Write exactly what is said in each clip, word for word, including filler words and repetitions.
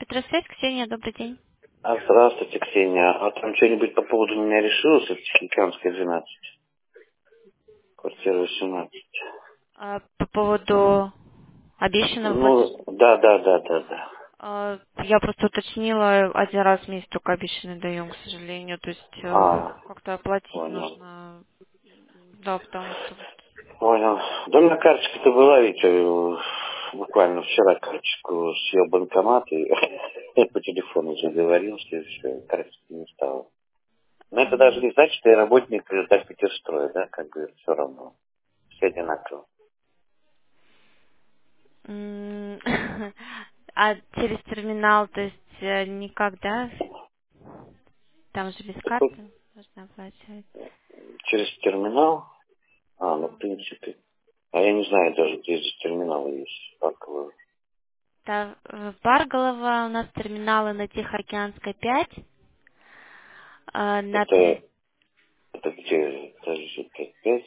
Петросвязь, Ксения, добрый день. А, здравствуйте, Ксения. А там что-нибудь по поводу меня решилось? Это Тихоокеанская двенадцать. Квартира восемнадцать. А, по поводу обещанного платежа. Ну, да, да, да, да, да. А, я просто уточнила, один раз в месяц только обещанный даем, к сожалению. То есть э, А, как-то оплатить понял. нужно. Да, потому что вот. Понял. Да у меня карточка-то была, ведь э, буквально вчера карточку съел банкомат, и я по телефону уже говорил, что все, карточки не стало. Но это даже М, не значит, что я работник Дальпетерстроя, да, как бы все равно. Все одинаково. м, А через терминал, то есть э, никак, да? Там же без Так вот, карты нужно оплачивать. через терминал, а, ну, в принципе. А я не знаю даже, где здесь терминалы есть. Парковые. Да, в Барголово у нас терминалы на Тихоокеанской пять, а, на Это, три. это где? Подожди, пять, пять,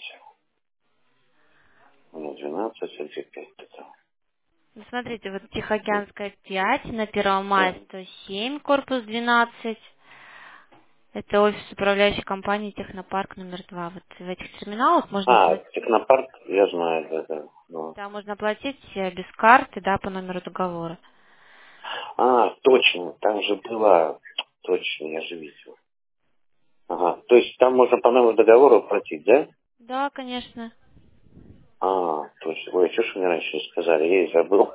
ну, двенадцать, а где пять это? Ну, смотрите, вот Тихоокеанская пять, на Да. Первомай сто семь, корпус двенадцать. Это офис управляющей компании Технопарк номер два. Вот в этих терминалах можно А, платить. технопарк, я знаю, да, да. Ну. Да, можно платить э, без карты, да, по номеру договора. А, точно, там же была, точно, я же видел. Ага, то есть там можно по номеру договора платить, да? Да, конечно. А, точно. Ой, что ж вы мне раньше не сказали, я и забыл.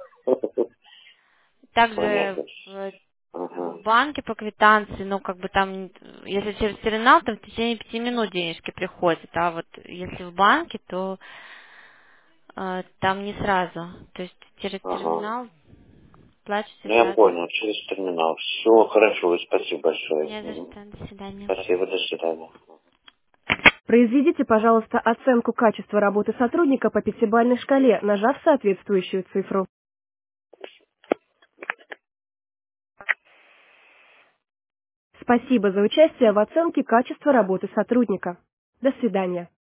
Также Понятно. в, Ага, в банке по квитанции, ну, как бы там, если через терминал, то в течение пяти минут денежки приходят, а вот если в банке, то э, там не сразу. То есть через ага. терминал платите Ну, я сразу. понял, через терминал. Все хорошо, спасибо большое. Не за Мгм. что. До свидания. Спасибо, до свидания. Произведите, пожалуйста, оценку качества работы сотрудника по пятибалльной шкале, нажав соответствующую цифру. Спасибо за участие в оценке качества работы сотрудника. До свидания.